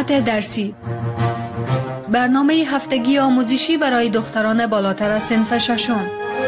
ساعت درسی، برنامه هفتگی آموزشی برای دختران بالاتر از صنف ششم.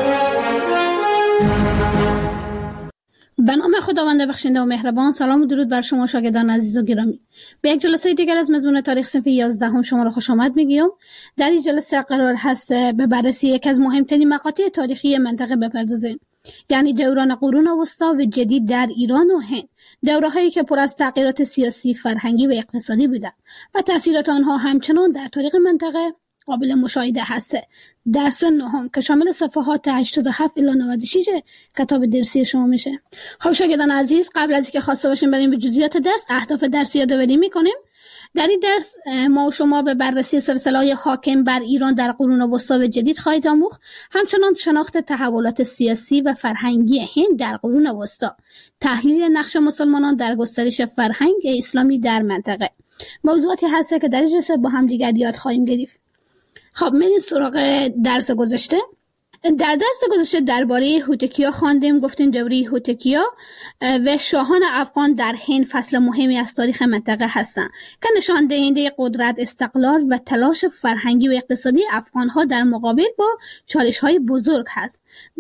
به نام خداوند بخشنده و مهربان. سلام و درود بر شما شاگردان عزیز و گرامی. به یک جلسه دیگر از مضمون تاریخ صنف 11 شما را خوش آمد میگیم. در این جلسه قرار هست به بررسی یک از مهمترین مقاطع تاریخی منطقه بپردازیم، یعنی دوران قرون وسطی و جدید در ایران و هند، دوره‌هایی که پر از تغییرات سیاسی، فرهنگی و اقتصادی بودند و تأثیرات آنها همچنان در تاریخ منطقه قابل مشاهده هست. درس نهم که شامل صفحات 87 الی 96 کتاب درسی شما میشه. خب شاگردان عزیز، قبل از اینکه خواسته باشیم بریم به جزئیات درس، اهداف درس یادآوری میکنیم. در این درس ما و شما به بررسی سلسله‌های حاکم بر ایران در قرون وسطی و جدید خواهید آموخت، همچنان شناخت تحولات سیاسی و فرهنگی هند در قرون وسطی، تحلیل نقش مسلمانان در گسترش فرهنگ اسلامی در منطقه. موضوعاتی هست که در این جلسه با هم دیگر یاد خواهیم گرفت. خب میریم سراغ درس گذشته. در درس گذشته درباره هوتکیا خواندیم، گفتیم دوره هوتکیا و شاهان افغان در هند فصل مهمی از تاریخ منطقه هستند که نشان دهنده قدرت، استقلال و تلاش فرهنگی و اقتصادی افغان‌ها در مقابل با چالش‌های بزرگ هست.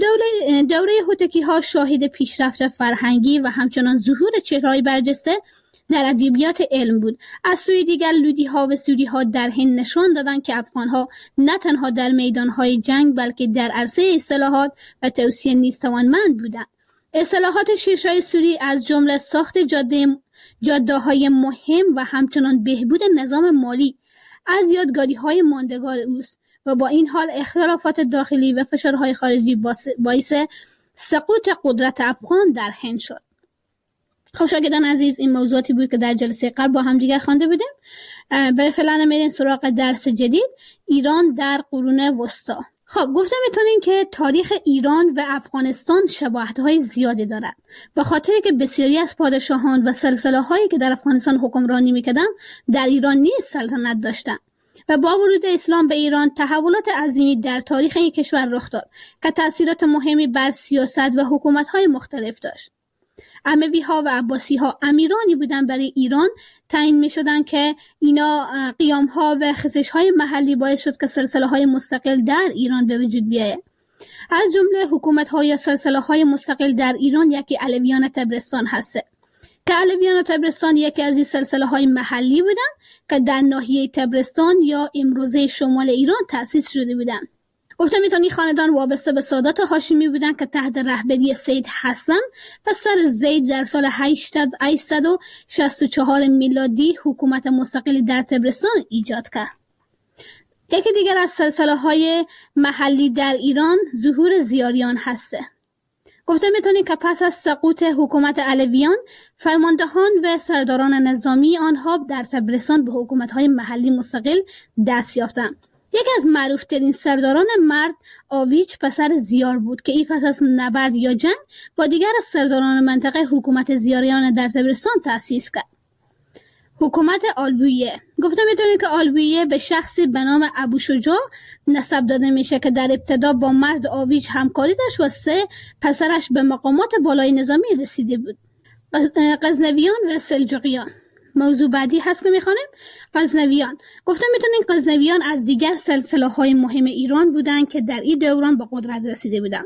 دوره هوتکی‌ها شاهد پیشرفت فرهنگی و همچنان ظهور چهره‌های برجسته در ادبیات علم بود. از سوی دیگر لودی‌ها و سوری‌ها در هند نشان دادند که افغان‌ها نه تنها در میدان‌های جنگ بلکه در عرصه اصلاحات و توسعه نیز توانمند بودند. اصلاحات شیرشاه سوری از جمله ساخت جاده‌های مهم و همچنان بهبود نظام مالی از یادگاری‌های ماندگار اوست و با این حال اختلافات داخلی و فشارهای خارجی باعث سقوط قدرت افغان در هند شد. خب شاگردان عزیز، این موضوعاتی بود که در جلسه قبل با هم دیگر خوانده بودیم. برای فعلا میریم سراغ درس جدید، ایران در قرون وسطی. خب گفتم میتونین که تاریخ ایران و افغانستان شباهت‌های زیادی دارد، به خاطر که بسیاری از پادشاهان و سلسله‌هایی که در افغانستان حکمرانی میکردند در ایران نیز سلطنت داشتند و با ورود اسلام به ایران تحولات عظیمی در تاریخ این کشور رخ داد که تأثیرات مهمی بر سیاست و حکومت‌های مختلف داشت. اموی‌ها و عباسی‌ها امیرانی بودند برای ایران تعیین می‌شدند که اینا قیام‌ها و خزش‌های محلی باعث شد که سلسله‌های مستقل در ایران به وجود بیاید. از جمله حکومت‌ها یا سلسله‌های مستقل در ایران یکی علویان طبرستان هست که علویان طبرستان یکی از این سلسله‌های محلی بودند که در ناحیه طبرستان یا امروزه شمال ایران تأسیس شده بودند. گفتم این خاندان وابسته به سادات هاشمی بودند که تحت رهبری سید حسن پسر زید در سال 864 میلادی حکومت مستقلی در طبرستان ایجاد کرد. یکی دیگر از سلسله‌های محلی در ایران ظهور زیاریان هسته. گفتم میتونید که پس از سقوط حکومت علویان، فرماندهان و سرداران نظامی آنها در طبرستان به حکومت‌های محلی مستقل دست یافتند. یکی از معروفترین سرداران مرد آویچ پسر زیار بود که این پس از نبرد یا جنگ با دیگر از سرداران منطقه حکومت زیاریان در طبرستان تأسیس کرد. حکومت آلبویه. گفتم میتونید که آلبویه به شخصی به نام ابو شجاع نسب داده میشه که در ابتدا با مرد آویچ همکاری داشت و 3 پسرش به مقامات بالای نظامی رسیده بود. غزنویان و سلجوقیان. موضوع بعدی هست که میخوانیم غزنویان. گفتم میتونین غزنویان از دیگر سلسله‌های مهم ایران بودند که در این دوران به قدرت رسیده بودند.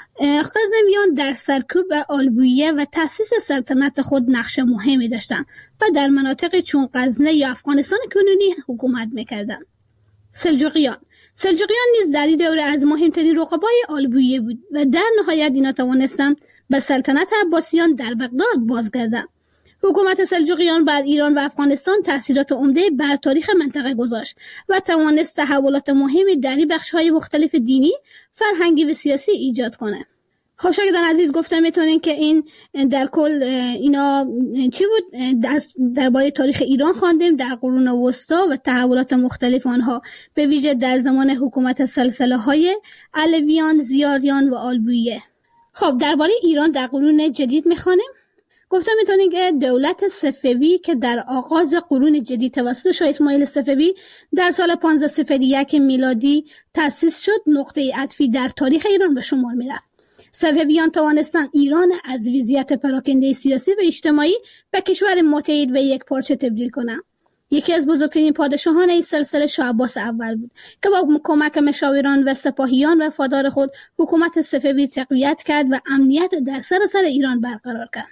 غزنویان در سرکوب آلبویه و تأسیس سلطنت خود نقش مهمی داشتند و در مناطق چون غزنه یا افغانستان کنونی حکومت میکردند. سلجوقیان نیز در این دوره از مهمترین رقبای آلبویه بود و در نهایت اینا توانستند به سلطنت عباسیان در بغداد بازگردند. حکومت سلجوقیان بر ایران و افغانستان تأثیرات عمده بر تاریخ منطقه گذاشت و توانست تحولات مهمی در بخش‌های مختلف دینی، فرهنگی و سیاسی ایجاد کنه. خب شاگردان عزیز، گفتم میتونین که این در کل اینا چی بود؟ درباره تاریخ ایران خواندیم در قرون وسطی و تحولات مختلف آنها، به ویژه در زمان حکومت سلسله‌های علویان، زیاریان و آلبویه. خب درباره ایران در قرون جدید میخوانیم. گفتم میتونید که دولت صفوی که در آغاز قرون جدید توسط شاه اسماعیل صفوی در سال 1501 میلادی تأسیس شد، نقطه عطفی در تاریخ ایران به شمار میرفت. صفویان توانستند ایران از وضعیت پراکنده سیاسی و اجتماعی به کشور متحد و یک پارچه تبدیل کنند. یکی از بزرگترین پادشاهان این سلسله شاه عباس اول بود که با کمک مشاوران و سپاهیان وفادار خود حکومت صفوی تقویت کرد و امنیت در سراسر ایران برقرار کرد.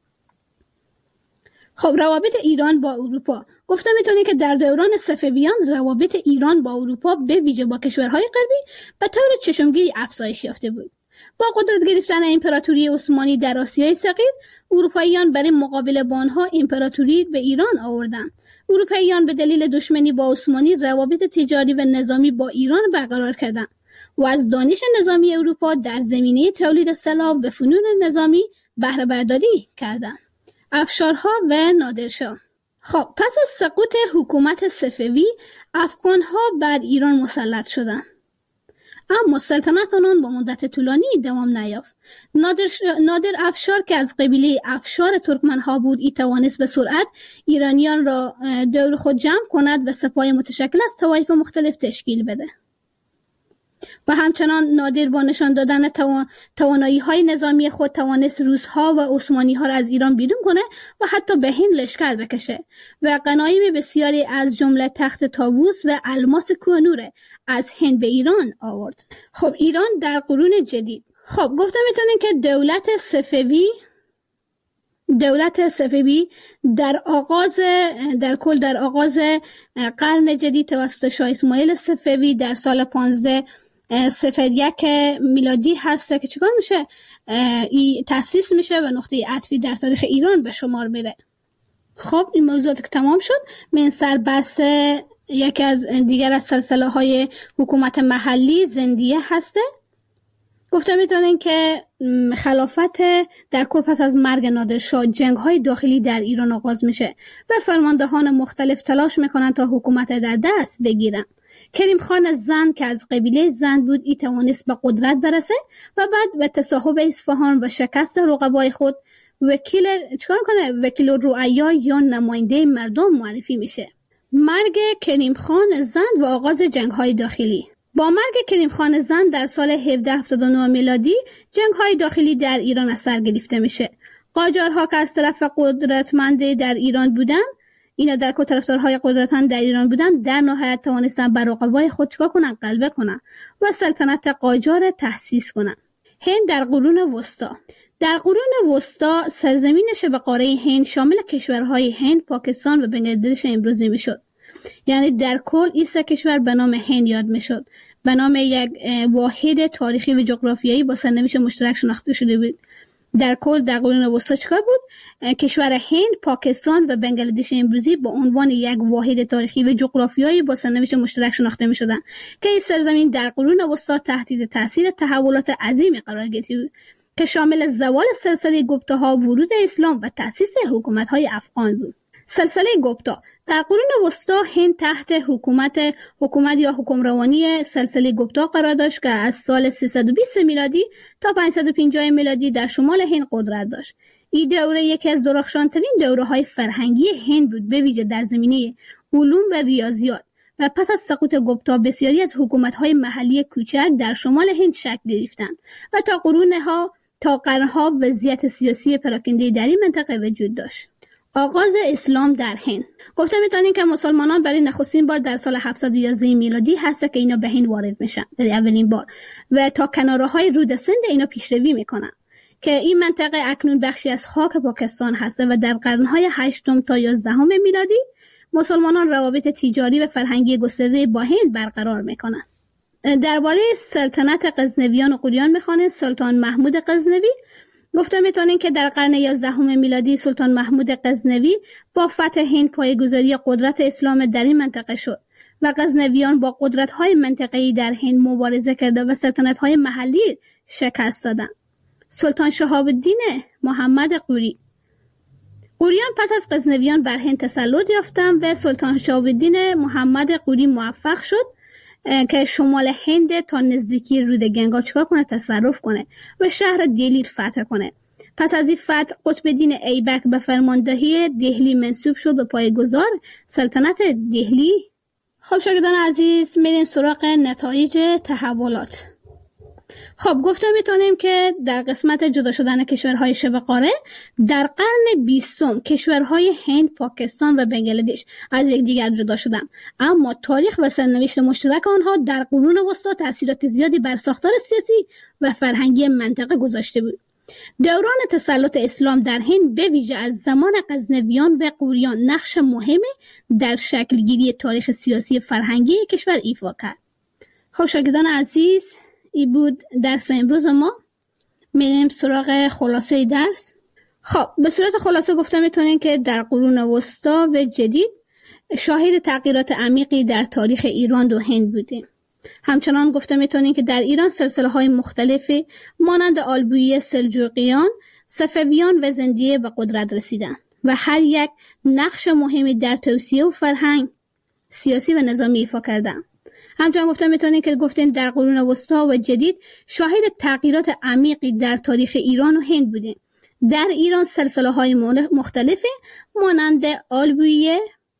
خب روابط ایران با اروپا. گفته میتونید که در دوران صفویان روابط ایران با اروپا به ویژه با کشورهای غربی به طور چشمگیری افزایش یافته بود. با قدرت گرفتن امپراتوری عثمانی در آسیای صغیر، اروپاییان برای مقابله با آنها امپراتوری به ایران آوردند. اروپاییان به دلیل دشمنی با عثمانی روابط تجاری و نظامی با ایران برقرار کردند و از دانش نظامی اروپا در زمینه تولید سلاح و فنون نظامی بهره برداری کردند. افشارها و نادرشاه. خب پس از سقوط حکومت صفوی، افغانها بر ایران مسلط شدند. اما سلطنت آنان با مدت طولانی دوام نیافت. نادر افشار که از قبیله افشار ترکمنها بود، توانست به سرعت ایرانیان را دور خود جمع کند و سپاه متشکل از طوایف مختلف تشکیل بده. و همچنان نادر با نشان دادن توانایی‌های نظامی خود توانست روس‌ها و عثمانی‌ها را از ایران بیرون کنه و حتی به هند لشکر بکشه و غنایم بسیاری از جمله تخت طاووس و الماس کوهنور از هند به ایران آورد. خب ایران در قرون جدید. خب گفته میتونین که دولت صفوی در آغاز قرن جدید توسط شاه اسماعیل صفوی در سال 1501 میلادی هست که چیکار میشه؟ تأسیس میشه و نقطه عطفی در تاریخ ایران به شمار میره. خب این موضوعات که تمام شد، من سربست یکی از دیگر از سلسله های حکومت محلی زندیه هسته. گفته میتونن که خلافت در کل پس از مرگ نادرشاه جنگ‌های داخلی در ایران آغاز میشه و فرماندهان مختلف تلاش میکنن تا حکومت در دست بگیرن. کریم خان زند که از قبیله زند بود، توانست به قدرت برسه و بعد به تصاحب اصفهان و شکست رقبای خود وکیل رعایا یا نماینده مردم معرفی میشه. مرگ کریم خان زند و آغاز جنگ‌های داخلی. با مرگ کریم خان زند در سال 1779 میلادی جنگ‌های داخلی در ایران از سر گرفته میشه. قاجارها که از طرف قدرتمند در ایران بودن، اینا در طرفدارهای قدرتمند در ایران بودن، در نهایت توانستن بر رقبای خود چیکار کنن؟ غلبه کنن و سلطنت قاجار تأسیس کنن. هند در قرون وسطا. در قرون وسطا سرزمینش به قاره هند شامل کشورهای هند، پاکستان و بنگلادش امروزی میشد. یعنی در کل این سه کشور به نام هند یاد میشد، به نام یک واحد تاریخی و جغرافیایی با سرنوشت مشترک شناخته شده بود. در کل در قرون وسطا چیکار بود؟ کشور هند، پاکستان و بنگلادش امروزی با عنوان یک واحد تاریخی و جغرافیایی با سرنوشت مشترک شناخته میشدن که این سرزمین در قرون وسطا تحت تاثیر تحولات عظیمی قرار گرفت که شامل زوال سلسله گپتاها، ورود اسلام و تأسیس حکومت‌های افغان بود. سلسله گپتا. در قرون وسطا هند تحت حکومت یا حکمرانی سلسله گپتا قرار داشت که از سال 320 میلادی تا 550 میلادی در شمال هند قدرت داشت. این دوره یکی از درخشانترین دوره‌های فرهنگی هند بود، به ویژه در زمینه علوم و ریاضیات. و پس از سقوط گپتا بسیاری از حکومت‌های محلی کوچک در شمال هند شکل گرفتند و تا قرنها وضعیت سیاسی پراکنده در این منطقه وجود داشت. آغاز اسلام در هند. گفته میتونین که مسلمانان برای نخستین بار در سال 711 میلادی هست که اینا به هند وارد میشن، برای اولین بار، و تا کناره‌های رود سند اینا پیشروی میکنن که این منطقه اکنون بخشی از خاک پاکستان هست و در قرن‌های 8 تا 11 میلادی مسلمانان روابط تجاری و فرهنگی گسترده با هند برقرار میکنن. درباره سلطنت غزنویان و غوریان میخوانه. سلطان محمود غزنوی. گفته میتونین که در قرن 11 میلادی سلطان محمود غزنوی با فتح هند پایه‌گذاری قدرت اسلام در این منطقه شد و غزنویان با قدرت‌های منطقه‌ای در هند مبارزه کرده و سلطنت‌های محلی شکست دادند. سلطان شهاب الدین محمد غوری. غوریان پس از غزنویان بر هند تسلط یافتند و سلطان شهاب الدین محمد غوری موفق شد که شمال هند تا نزدیکی رود گنگا چیکار کنه؟ تصرف کنه و شهر دهلی فتح کنه. پس از این فتح قطب الدین ایبک به فرماندهی دهلی منصوب شد و پایه‌گذار سلطنت دهلی. خب شاگردان عزیز، میریم سراغ نتایج تحولات. خب گفته میتونیم که در قسمت جدا شدن کشورهای شبه قاره در قرن 20 کشورهای هند، پاکستان و بنگلادش از یکدیگر جدا شدند، اما تاریخ و سرنوشت مشترک آنها در قرون وسطی تاثیرات زیادی بر ساختار سیاسی و فرهنگی منطقه گذاشته بود. دوران تسلط اسلام در هند به ویژه از زمان غزنویان و غوریان نقش مهمی در شکلگیری تاریخ سیاسی فرهنگی کشور ایفا کرد. خب شاگردان عزیز، این بود درس امروز ما. میریم سراغ خلاصه درس. خب به صورت خلاصه گفته میتونیم که در قرون وسطی و جدید شاهد تغییرات عمیقی در تاریخ ایران و هند بودیم. همچنان گفته میتونیم که در ایران سلسله‌های مختلفی مانند آلبویه، سلجوقیان، صفویان و زندیه به قدرت رسیدند و هر یک نقش مهمی در توسعه و فرهنگ سیاسی و نظامی ایفا کردند. همچنان گفته میتونیم که گفتیم در قرون وسطی و جدید شاهد تغییرات عمیقی در تاریخ ایران و هند بودیم. در ایران سلسله‌های مختلفی مانند آلبویه،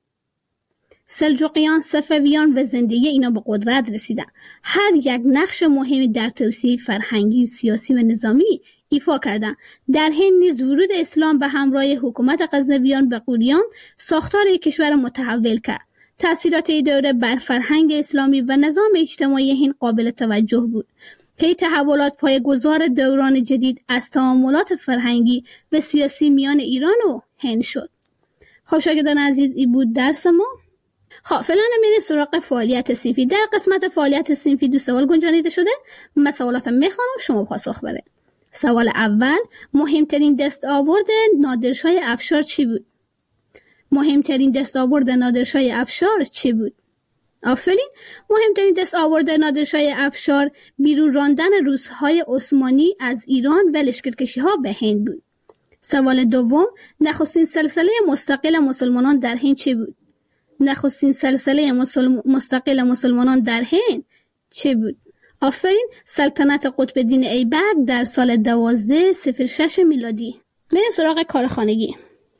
سلجوقیان، صفویان و زندیه اینا به قدرت رسیدن. هر یک نقش مهمی در توسعه فرهنگی، سیاسی و نظامی ایفا کردند. در هند نیز ورود اسلام به همراه حکومت غزنویان و غوریان ساختار کشور متحول کرد. تأثیرات این دوره بر فرهنگ اسلامی و نظام اجتماعی هند قابل توجه بود که این تحولات پایه‌گذار دوران جدید از تعاملات فرهنگی و سیاسی میان ایران و هند شد. خب شاگردان عزیز، این بود درس ما. خب فعلا میریم سراغ فعالیت صنفی. در قسمت فعالیت صنفی 2 سوال گنجانیده شده. من سوالات میخوانم، شما پاسخ بده. سوال اول: مهمترین دستاورد نادرشاه افشار چی بود؟ مهمترین دستاورد نادرشاه افشار چی بود؟ آفرین. مهمترین دستاورد نادرشاه افشار بیرون راندن روس‌های عثمانی از ایران و لشکرکشی‌ها به هند بود. سوال دوم: نخستین سلسله مستقل مسلمانان در هند چی بود؟ نخستین سلسله مستقل مسلمانان در هند چه بود؟ آفرین. سلطنت قطب الدین ایبک در سال 1206 میلادی. بریم سراغ کارخانگی.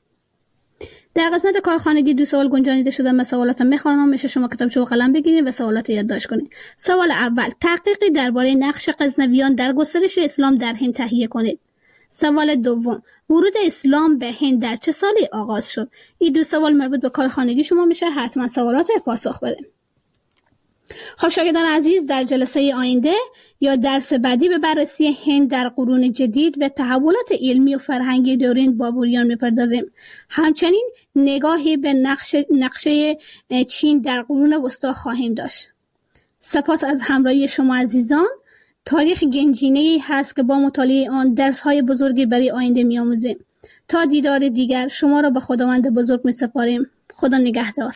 در قسمت کارخانگی 2 سوال گنجانیده شده. من سوالات میخوانم، میشه شما کتابچه و قلم بگیرید و سوالات یادداشت کنید. سوال اول: تحقیقی درباره نقش غزنویان در گسترش اسلام در هند تهیه کنید. سوال دوم: ورود اسلام به هند در چه سالی آغاز شد؟ این 2 سوال مربوط به کارخانگی شما میشه، حتما سوالات پاسخ بده. خب شاگردان عزیز، در جلسه آینده یا درس بعدی به بررسی هند در قرون جدید و تحولات علمی و فرهنگی دوران بابریان میپردازیم. همچنین نگاهی به نقشه چین در قرون وسطی خواهیم داشت. سپاس از همراهی شما عزیزان. تاریخ گنجینه‌ای هست که با مطالعه آن درس‌های بزرگی برای آینده می‌آموزیم. تا دیدار دیگر شما را به خداوند بزرگ می‌سپاریم. خدا نگهدار.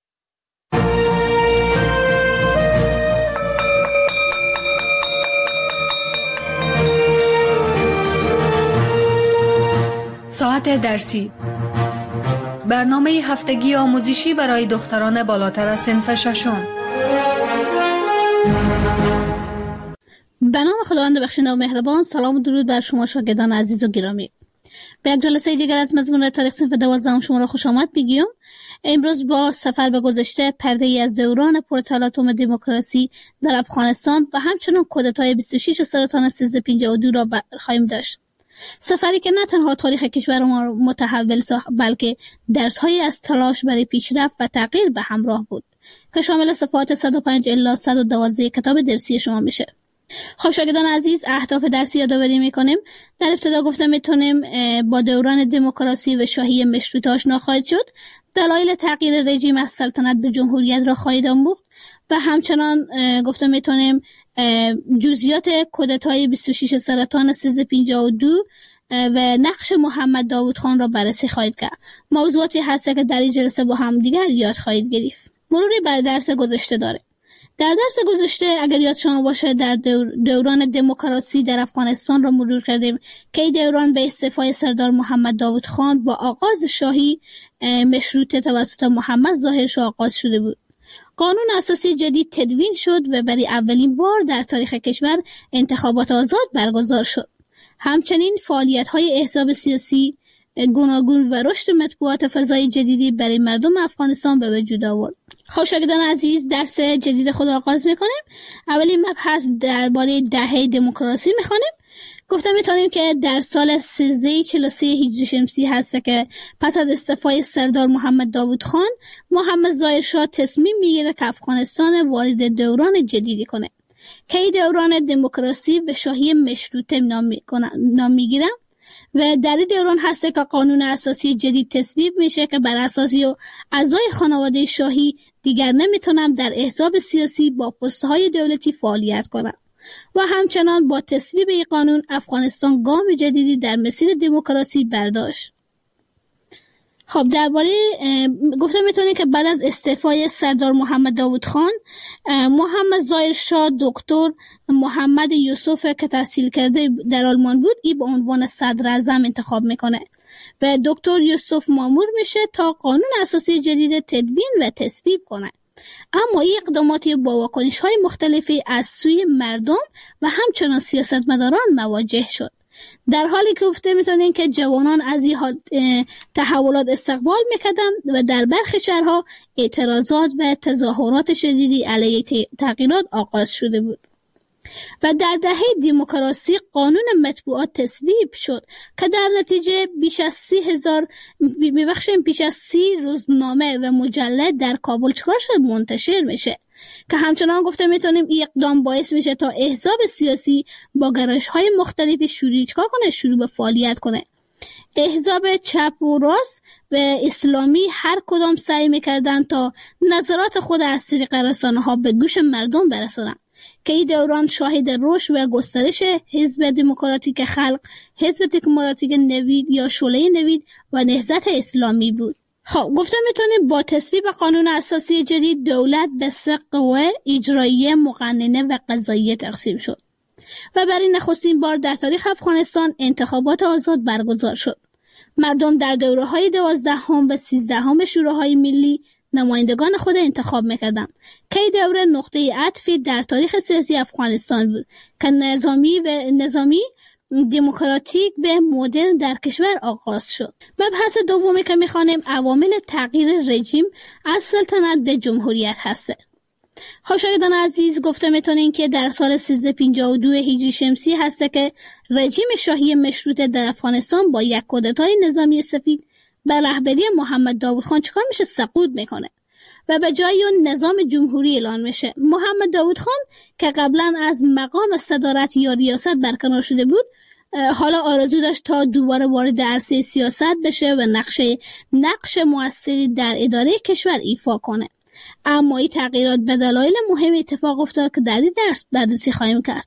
ساعت درسی: برنامه هفتگی آموزشی برای دختران بالاتر از صنف 6. به نام خداوند بخشنده و مهربان. سلام و درود بر شما شاگردان عزیز و گرامی. به یک جلسه دیگر از مضمون تاریخ صنف 12 شما را خوش آمد میگیم. امروز با سفر به گذشته، پرده ای از دوران پرتلاطم دموکراسی در افغانستان و همچنین کودتای 26 سرطان 1352 را خواهیم داشت. سفری که نه تنها تاریخ کشور ما را متحول ساخت، بلکه درس‌هایی از تلاش برای پیشرفت و تغییر به همراه بود که شامل صفحات 105 الی 112 کتاب درسی شما میشه. خب شاگردان عزیز، اهداف درسی یادآوری میکنیم. در ابتدا گفتم میتونیم با دوران دموکراسی و شاهی مشروطه آشنا خواهید شد. دلایل تغییر رژیم از سلطنت به جمهوریت را خواهید آموخت و همچنان گفتم میتونیم جزئیات کودتای 26 سرطان 1352 و نقش محمد داوود خان را بررسی خواهید کرد. موضوعاتی هست که در این جلسه با هم دیگر یاد خواهید گرفت. مروری بر درس گذشته داره. در درس گذشته اگر یاد شما باشه در دوران دموکراسی در افغانستان را مرور کردیم که این دوران به استعفای سردار محمد داوود خان با آغاز شاهی مشروطه توسط محمد ظاهر شاه آغاز شده بود. قانون اساسی جدید تدوین شد و برای اولین بار در تاریخ کشور انتخابات آزاد برگزار شد. همچنین فعالیت‌های احزاب سیاسی گوناگون و رشد مطبوعات فضای جدیدی برای مردم افغانستان به وجود آورد. خب شاگردان عزیز، درس جدید خود آغاز میکنیم. اولین مبحث درباره دهه دموکراسی میخوانیم. گفتم میتونیم که در سال 1343 هجری شمسی هست که پس از استعفای سردار محمد داوود خان، محمد ظاهر شاه تصمیم میگیره که افغانستان وارد دوران جدیدی کنه که این دوران دموکراسی به شاهی مشروطه نام میگیره و در این دوران هست که قانون اساسی جدید تصویب میشه که بر اساسی اعضای خانواده شاهی دیگر نمیتونن در احزاب سیاسی با پست‌های دولتی فعالیت کنن و همچنان با تصویب این قانون افغانستان گام جدیدی در مسیر دموکراسی برداشت. خب درباره گفتم میتونید که بعد از استعفای سردار محمد داوود خان، محمد ظاهر شاه دکتر محمد یوسف که تحصیل کرده در آلمان بود ای به عنوان صدر اعظم انتخاب میکنه و دکتر یوسف مامور میشه تا قانون اساسی جدید تدوین و تصویب کنه. اما این اقداماتی با واکنش‌های مختلفی از سوی مردم و همچنان سیاستمداران مواجه شد، در حالی که گفته میتونین که جوانان از این تحولات استقبال میکردن و در برخی شهرها اعتراضات و تظاهرات شدیدی علیه تغییرات آغاز شده بود و در دهه دموکراسی قانون مطبوعات تصویب شد که در نتیجه بیش از 30 روزنامه و مجله در کابل چکار شد منتشر میشه که همچنان گفته میتونیم این اقدام باعث میشه تا احزاب سیاسی با گرایش‌های مختلفی شروع به فعالیت کنه. احزاب چپ و راست و اسلامی هر کدام سعی میکردن تا نظرات خود از طریق رسانه‌ها به گوش مردم برسونن که این دوران شاهد رشد و گسترش حزب دموکراتیک خلق، حزب دموکراتیک نوید یا شعله نوید و نهضت اسلامی بود. خب گفتم میتونیم با تصویب قانون اساسی جدید دولت به 3 قوه اجراییه، مقننه و قضاییه تقسیم شد و برای نخستین بار در تاریخ افغانستان انتخابات آزاد برگزار شد. مردم در دوره‌های 12 و 13 شوراهای ملی نمایندگان خود انتخاب میکردن که این دوره نقطه عطفی در تاریخ سیاسی افغانستان بود که نظامی دموکراتیک به مدرن در کشور آغاز شد. مبحث دومی که میخوانیم عوامل تغییر رژیم از سلطنت به جمهوریت هسته. خب شاگردان عزیز، گفته میتونین که در سال 1352 هجری شمسی هسته که رژیم شاهی مشروطه در افغانستان با یک کودتای نظامی سفید به رهبری محمد داوود خان چکار میشه؟ سقوط میکنه و به جای اون نظام جمهوری اعلان میشه. محمد داوود خان که قبلا از مقام صدارت یا ریاست برکنار شده بود، حالا آرزو داشت تا دوباره وارد عرصه سیاست بشه و نقش مؤثری در اداره کشور ایفا کنه. اما این تغییرات به دلایل مهم اتفاق افتاد که در این درس بررسی خواهیم کرد.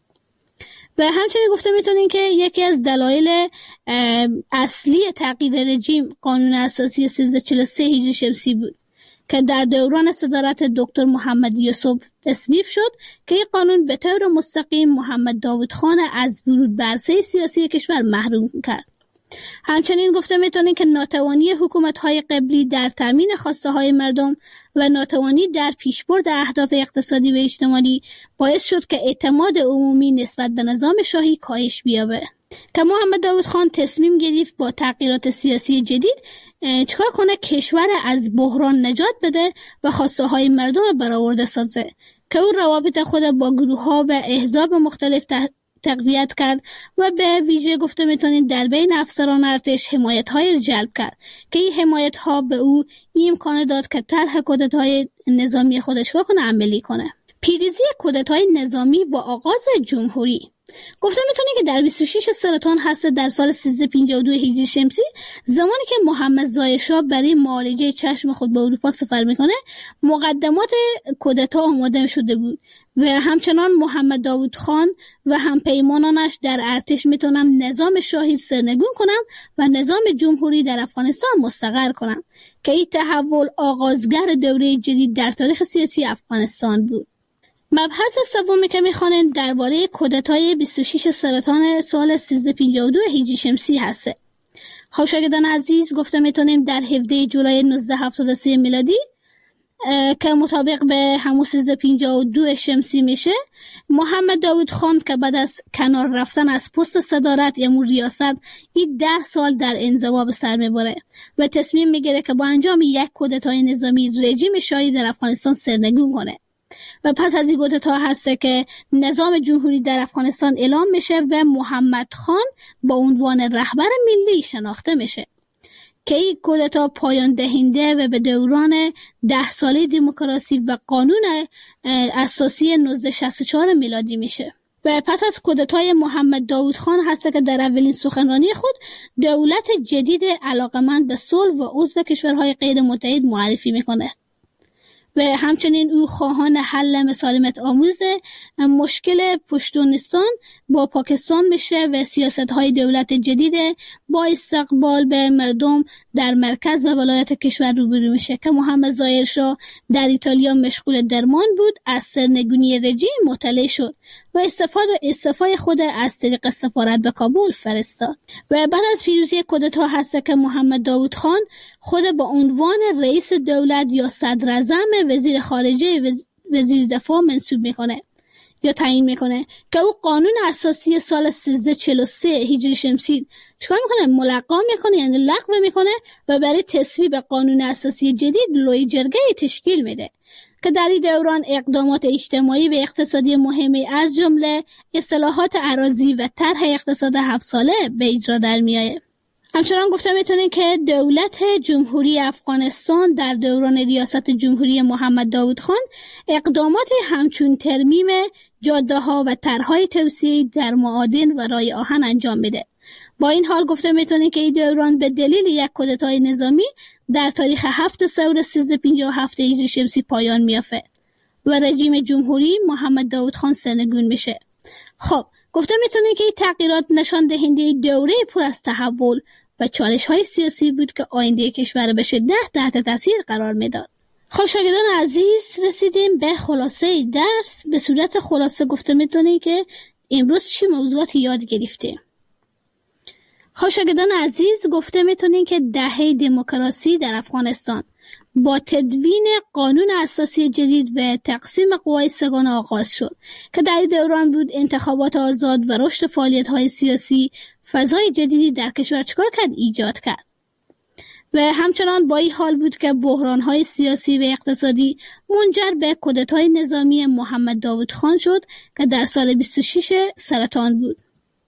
و همچنین گفته میتونین که یکی از دلایل اصلی تغییر رژیم قانون اساسی 1343 هجری شمسی بود که در دوران صدارت دکتر محمد یوسف تصویب شد که این قانون به طور مستقیم محمد داوود خان از ورود به عرصه سیاسی کشور محروم کرد. همچنین گفته میتونین که ناتوانی حکومت‌های قبلی در تامین خواسته‌های مردم و ناتوانی در پیشبرد اهداف اقتصادی و اجتماعی باعث شد که اعتماد عمومی نسبت به نظام شاهی کاهش بیابه که محمد داوود خان تصمیم گرفت با تغییرات سیاسی جدید چکار کنه؟ کشور از بحران نجات بده و خواسته‌های مردم برآورده سازه که او روابط خود با گروه‌ها و احزاب مختلف تقویت کرد و به ویژه گفته میتونید در بین افسران ارتش حمایت‌های جلب کرد که این حمایت‌ها به او این امکان داد که طرح کودتای نظامی خودش رو عملی کنه. پیروزی کودتای نظامی و آغاز جمهوری. گفته میتونید که در 26 سرطان هست در سال 1352 هجری شمسی، زمانی که محمد ظاهر شاه برای معالجه چشم خود به اروپا سفر میکنه، مقدمات کودتا آماده شده بود و همچنان محمد داوود خان و همپیمانانش در ارتش میتونن نظام شاهی سرنگون کنن و نظام جمهوری در افغانستان مستقر کنن که این تحول آغازگر دوره جدید در تاریخ سیاسی افغانستان بود. مبحث سومی که میخوانند درباره کودتای 26 سرطان سال 1352 هجری شمسی هسته. خب شاگردان عزیز، گفته میتونیم در 17 جولای 1973 میلادی که مطابق به همون 1352 شمسی میشه، محمد داوود خان که بعد از کنار رفتن از پست صدارت یا ریاست این 10 سال در انزوا به سر میبره و تصمیم میگیره که با انجام یک کودتای نظامی رژیم شاهی در افغانستان سرنگون کنه و پس از این کودتا هسته که نظام جمهوری در افغانستان اعلام میشه و محمد خان با عنوان رهبر ملی شناخته میشه که این کودتا پایان دهنده و به دوران 10 ساله دموکراسی و قانون اساسی 1964 میلادی میشه. و پس از کودتای محمد داوود خان هست که در اولین سخنرانی خود دولت جدید علاقمند به صلح و عضو کشورهای غیر متحد معرفی میکنه و همچنین او خواهان حل مسالمت آموز مشکل پشتونستان با پاکستان میشه و سیاست‌های دولت جدید با استقبال به مردم در مرکز و ولایت کشور روبرو میشه که محمد ظاهر شاه در ایتالیا مشغول درمان بود، از سرنگونی رژیم مطلع شد و استعفای خود از طریق سفارت به کابل فرستاد و بعد از پیروزی کودتا هست که محمد داوود خان خود با عنوان رئیس دولت یا صدر اعظم وزیر خارجه وزیر دفاع منصوب میکنه یا تعیین میکنه که او قانون اساسی سال 1343 هجری شمسی چیکار میکنه؟ ملغا میکنه، یعنی لغو میکنه و برای تصویب قانون اساسی جدید لوی جرگه تشکیل میده که در این دوران اقدامات اجتماعی و اقتصادی مهمی از جمله اصلاحات اراضی و طرح اقتصاد 7 ساله به اجرا در میایه. همچنان گفته میتونیم که دولت جمهوری افغانستان در دوران ریاست جمهوری محمد داوود خان اقدامات همچون ترمیم جاده ها و طرحهای توسعه در معادن و رای آهن انجام میده. با این حال گفته میتونیم که این دوران به دلیل یک کودتای نظامی در تاریخ 7 سور 1357 هجری شمسی پایان میافته و رژیم جمهوری محمد داوود خان سرنگون میشه. خب گفته میتونیم که این تغییرات نشان دهنده دوره پر از تحول و چالش‌های سیاسی بود که آینده کشور به شدت تحت تاثیر قرار میداد. خب شاگردان عزیز، رسیدیم به خلاصه درس. به صورت خلاصه گفته میتونیم که امروز چی موضوعاتی یاد گرفتیم. خب شاگردان عزیز، گفته میتونیم که دهه دموکراسی در افغانستان با تدوین قانون اساسی جدید و تقسیم قوای سگانه آغاز شد که در دوران بود انتخابات آزاد و رشد فعالیت‌های سیاسی فضای جدیدی در کشور چکار کرد؟ ایجاد کرد و همچنان با این حال بود که بحران‌های سیاسی و اقتصادی منجر به کودتای نظامی محمد داوود خان شد که در سال 26 سرطان بود.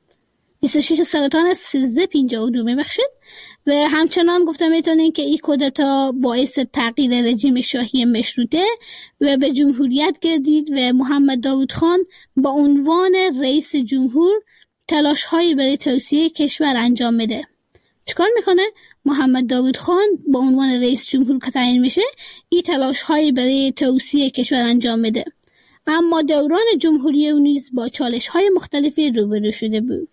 26 سرطان 1352 میبخشید و همچنان گفته میتونین که این کودتا باعث تغییر رژیم شاهی مشروطه و به جمهوریت گردید و محمد داوود خان با عنوان رئیس جمهور تلاش‌هایی برای توسعه کشور انجام میده. چیکار میکنه؟ محمد داوود خان با عنوان رئیس جمهور که تعیین میشه این تلاش‌هایی برای توسعه کشور انجام میده، اما دوران جمهوری او نیز با چالش‌های مختلفی روبرو شده بود.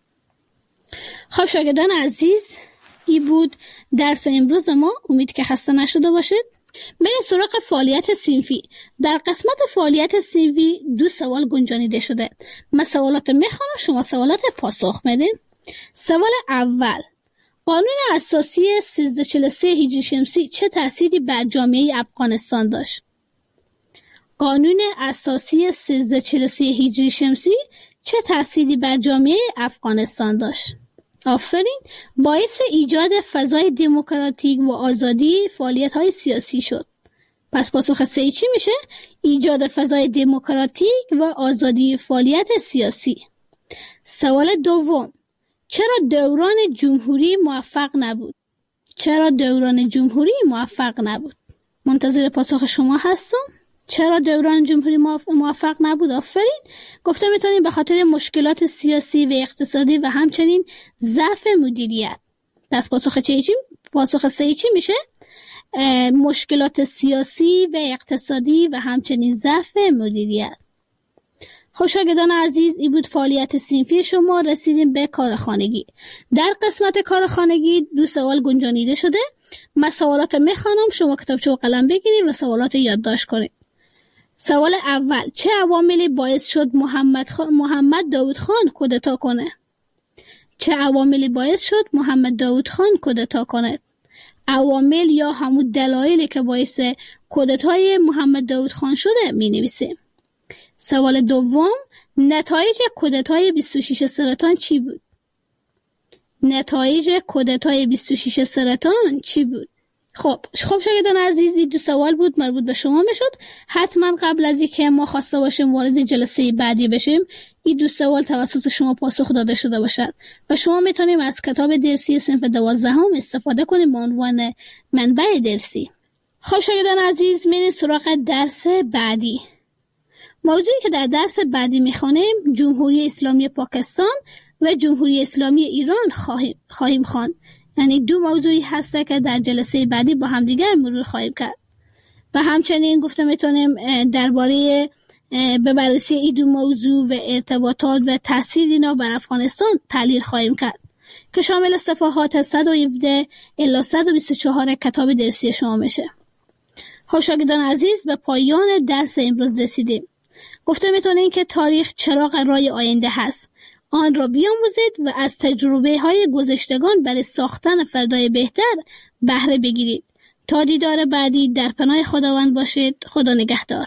خب شاگردان عزیز، این بود درس امروز ما. امید که خسته نشده باشید. بریم سراغ فعالیت صنفی. در قسمت فعالیت صنفی 2 سوال گنجانیده شده. من سوالات میخوانم، شما سوالات پاسخ میدین. سوال اول: قانون اساسی 1343 هجری شمسی چه تأثیری بر جامعه افغانستان داشت؟ قانون اساسی 1343 هجری شمسی چه تأثیری بر جامعه افغانستان داشت؟ آفرین. باعث ایجاد فضای دموکراتیک و آزادی فعالیت‌های سیاسی شد. پس پاسخ سه چی میشه؟ ایجاد فضای دموکراتیک و آزادی فعالیت سیاسی. سوال دوم: چرا دوران جمهوری موفق نبود؟ چرا دوران جمهوری موفق نبود؟ منتظر پاسخ شما هستم. چرا دوران جمهوری موفق نبود؟ آفرین. گفته میتونیم به خاطر مشکلات سیاسی و اقتصادی و همچنین ضعف مدیریت. پس پاسخ سه چی میشه؟ مشکلات سیاسی و اقتصادی و همچنین ضعف مدیریت. خب شاگردان عزیز، این بود فعالیت صنفی شما. رسیدیم به کار خانگی. در قسمت کار خانگی 2 سوال گنجانیده شده. من سوالات میخوانم، شما کتابچه و قلم بگیرید و سوالات یادداشت کنید. سوال اول: چه عواملی باعث شد محمد داوود خان کودتا کنه؟ چه عواملی باعث شد محمد داوود خان کودتا کنه؟ عوامل یا همون دلایلی که باعث کودتای محمد داود خان شده می نویسه. سوال دوم، نتایج کودتای 26 سرطان چی بود؟ نتایج کودتای 26 سرطان چی بود؟ خب شاگردان عزیز، این دو سوال بود مربوط به شما میشد. حتما قبل از اینکه ما خواسته باشیم وارد جلسه بعدی بشیم این دو سوال توسط شما پاسخ داده شده باشد و شما میتونیم از کتاب درسی صنف 12 استفاده کنیم به عنوان منبع درسی. خب شاگردان عزیز، میریم سراغ درس بعدی. موضوعی که در درس بعدی میخوانیم جمهوری اسلامی پاکستان و جمهوری اسلامی ایران خواهیم خواند. یعنی دو موضوعی هسته که در جلسه بعدی با هم دیگر مرور خواهیم کرد و همچنین گفته میتونیم درباره به بررسی این دو موضوع و ارتباطات و تاثیر اینا بر افغانستان تحلیل خواهیم کرد که شامل صفحات 117 الی 124 کتاب درسی شما میشه. خب شاگردان عزیز، به پایان درس امروز رسیدیم. گفته میتونیم که تاریخ چراغ راه آینده هست. آن را بیاموزید و از تجربه های گذشتگان برای ساختن فردای بهتر بهره بگیرید. تا دیدار بعدی در پناه خداوند باشید. خدا نگهدار.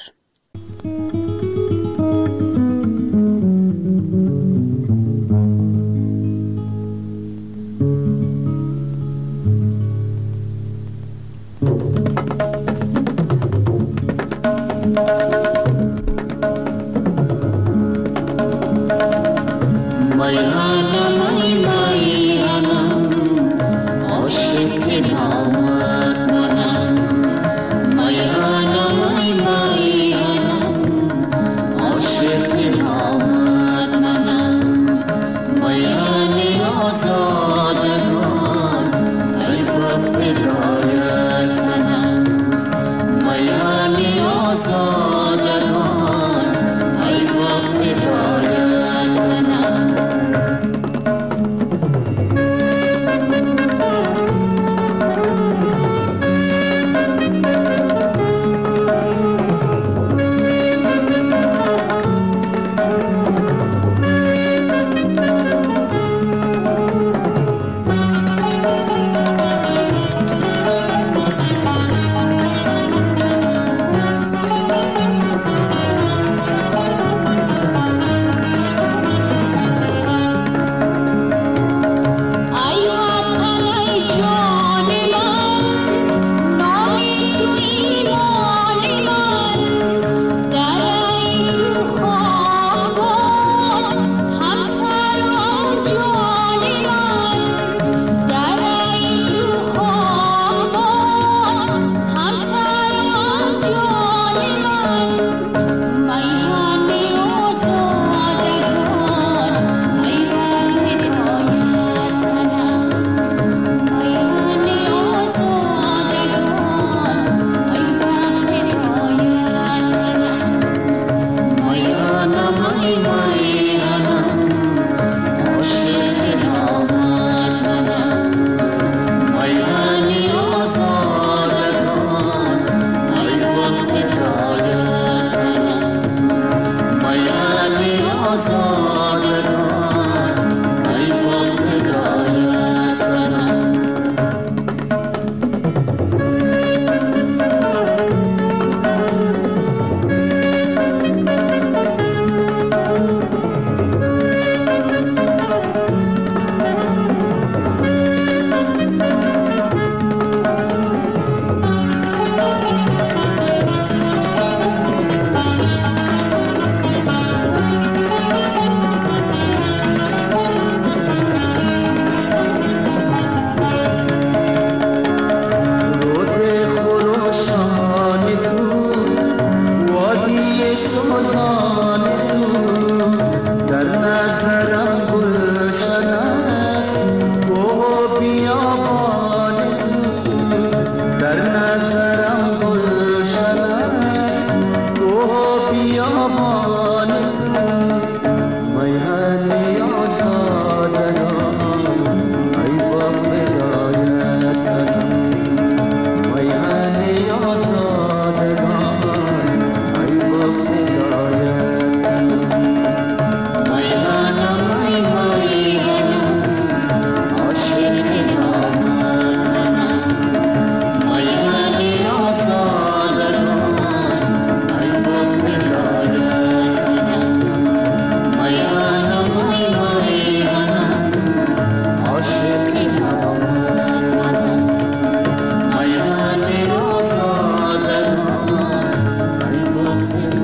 بیابان